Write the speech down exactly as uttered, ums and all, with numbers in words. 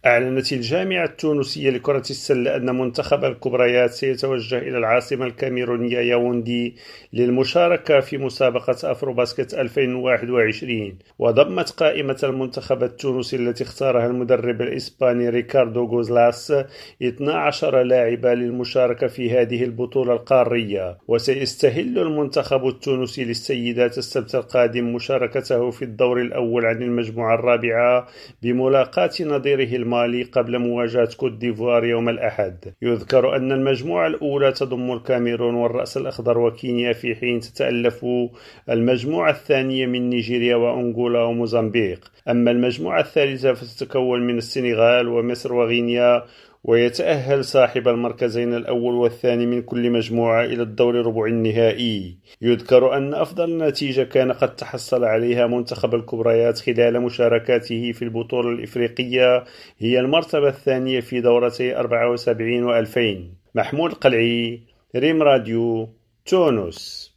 أعلنت الجامعة التونسية لكرة السلة أن منتخب الكبريات سيتوجه إلى العاصمة الكاميرونية ياوندي للمشاركة في مسابقة أفروباسكت ألفين وواحد وعشرين. وضمت قائمة المنتخب التونسي التي اختارها المدرب الإسباني ريكاردو غوزلاس اثنا عشر لاعبا للمشاركة في هذه البطولة القارية. وسيستهل المنتخب التونسي للسيدات السبت القادم مشاركته في الدور الأول عن المجموعة الرابعة بملاقاة نظيره المالي قبل مواجهة كوت ديفوار يوم الأحد. يذكر أن المجموعة الأولى تضم الكاميرون والرأس الأخضر وكينيا، في حين تتألف المجموعة الثانية من نيجيريا وأنغولا وموزمبيق. أما المجموعة الثالثة فتتكون من السنغال ومصر وغينيا، ويتأهل صاحب المركزين الأول والثاني من كل مجموعة إلى الدور ربع النهائي. يذكر أن أفضل نتيجة كان قد تحصل عليها منتخب الكبريات خلال مشاركاته في البطولة الإفريقية هي المرتبة الثانية في دورتي أربعة وسبعين وألفين. محمود قلعي، ريم راديو، تونس.